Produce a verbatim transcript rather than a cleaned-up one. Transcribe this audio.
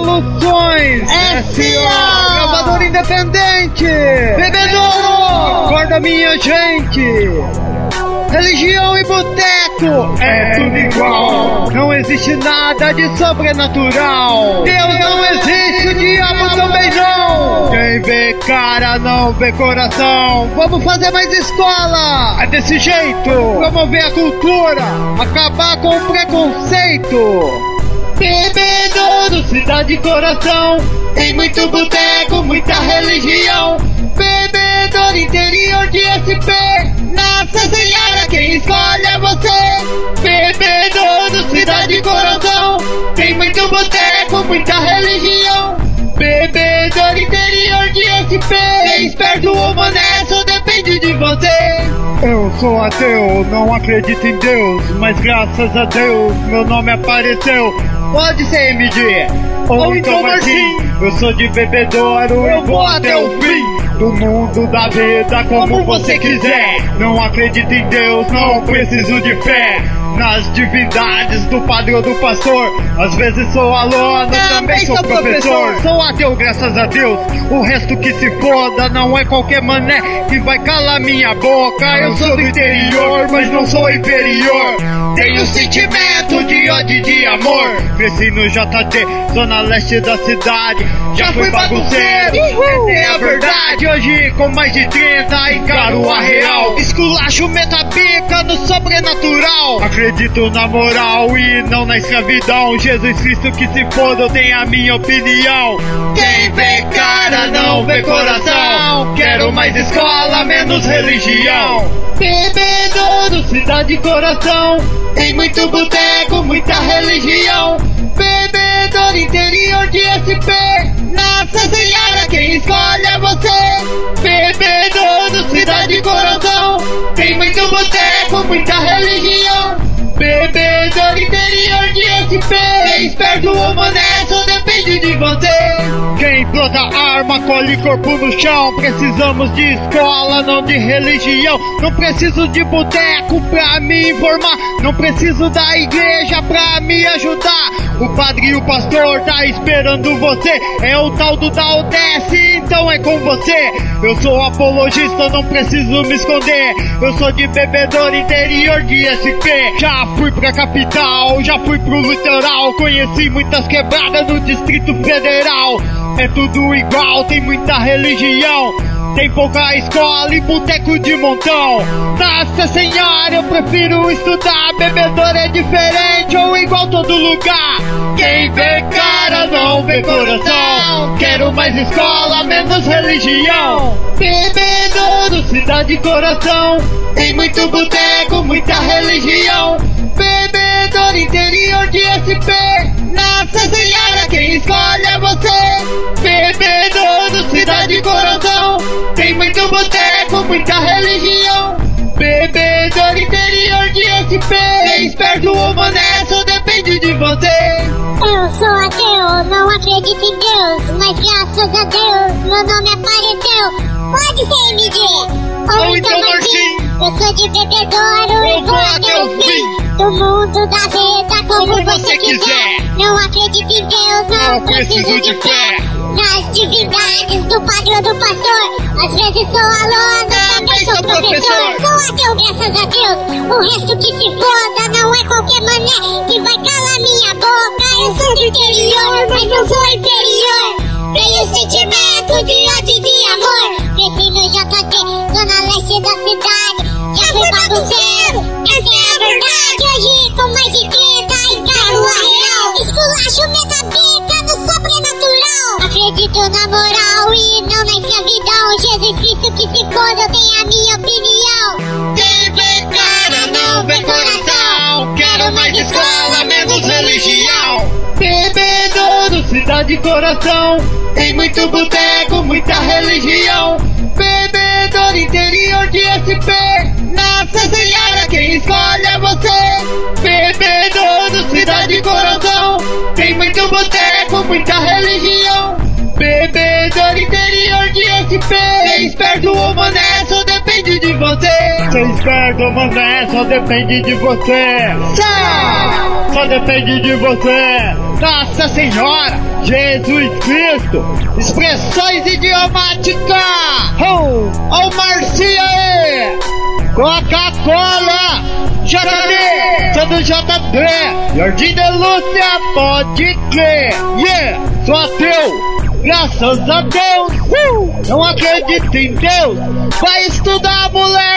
Soluções S A Gravador independente. Bebedouro, acorda minha gente. Religião e boteco é tudo igual. Não existe nada de sobrenatural. Deus não existe, o diabo também não. Quem vê cara não vê coração. Vamos fazer mais escola. É desse jeito. Promover a cultura, acabar com o preconceito. Bebedouro, cidade e coração. Tem muito boteco, muita religião. Bebedouro, interior de S P. Nossa Senhora, quem escolhe é você. Bebedouro, cidade e coração. Tem muito boteco, muita religião. Bebedouro, interior de S P. Esperto ou honesto, depende de você. Eu sou ateu, não acredito em Deus, mas graças a Deus meu nome apareceu. Pode ser M D ou, ou então Martim. Eu sou de Bebedouro, eu vou até o fim do mundo da vida como você quiser. Não acredito em Deus, não preciso de fé nas divindades do padre ou do pastor. Às vezes sou aluno, também sou professor. Sou ateu, graças a Deus, o resto que se foda. Não é qualquer mané que vai calar minha boca. Eu sou do interior, mas não sou inferior. Tenho sentimento de ódio e de amor. Cresci no J T, zona leste da cidade. Já fui bagunceiro, essa é a verdade. Hoje com mais de trinta encaro a real. Esculacho metabica no sobrenatural. Acredito na moral e não na escravidão. Jesus Cristo que se foda, eu tenho a minha opinião. Quem vê cara não vê coração. Quero mais escola, menos religião. Bebedouro, cidade e coração. Tem muito boteco, muita religião. Bebedouro, interior de S P. Nossa Senhora, quem escolhe é você. Bebedouro, cidade e coração. Tem muito boteco, muita religião. Bebedouro, interior de S P. Esperto ou honesto, depende de você. Quem planta arma, colhe corpo no chão. Precisamos de escola, não de religião. Não preciso de boteco pra me informar. Não preciso da igreja pra me ajudar. O padre e o pastor tá esperando você. É o tal do da O D S, então é com você. Eu sou apologista, não preciso me esconder. Eu sou de Bebedouro, interior de S P. Já fui pra capital, já fui pro litoral. Conheci muitas quebradas no Distrito Federal. É tudo igual, tem muita religião. Tem pouca escola e boteco de montão. Nossa Senhora, eu prefiro estudar. Bebedouro é diferente ou igual todo lugar. Quem vê cara não vê coração. Quero mais escola, menos religião. Bebedouro, cidade e coração. Tem muito boteco, muita religião. Bebedouro, interior de S P. Nossa Senhora, quem escolhe é você. Bebedouro, cidade e coração. Tem muito boteco, muita religião. Bebedouro, interior de S P. Esperto ou honesto, depende de você. Eu sou ateu, não acredito em Deus, mas graças a Deus meu nome apareceu. Pode ser M D ou, ou então Martim. Eu sou de Bebedouro e vou até o fim do mundo da vida como, como você quiser. Não acredito em Deus, não, não preciso de fé nas divindades do padre ou do pastor. Às vezes sou aluno, também sou professor. Sou ateu, graças a Deus, o resto que se foda. Não é qualquer mané que vai calar minha boca. Eu sou do interior, mas não sou inferior. Tenho sentimento de ódio e de amor. Cresci no J T, zona leste da cidade. Já fui bagunceiro, essa é a verdade. Hoje com mais de trinta encaro a real. Esculacho metabica no sobrenatural. Acredito na moral e não na escravidão. Jesus Cristo que se foda, eu tenho a minha opinião. Quem vê cara não vê coração. Quero mais escola, menos religião. Bebedouro, cidade e coração. Tem muito boteco, muita religião. Bebedouro, interior de S P. Nossa Senhora, quem escolhe é você. Bebedouro, cidade e coração. Tem muito boteco, muita religião. Bebedouro, interior de S P. Esperto ou honesto, depende de você. Ser esperto ou honesto, depende de você. Só, só depende de você. Nossa Senhora, Jesus Cristo, expressões idiomáticas. Oh, oh Marcia aí, Coca-Cola, J D, sou do J D, Jardim de Lúcia, pode crer. Yeah, sou ateu. Graças a Deus, uh, não acredito em Deus. Vai estudar, moleque.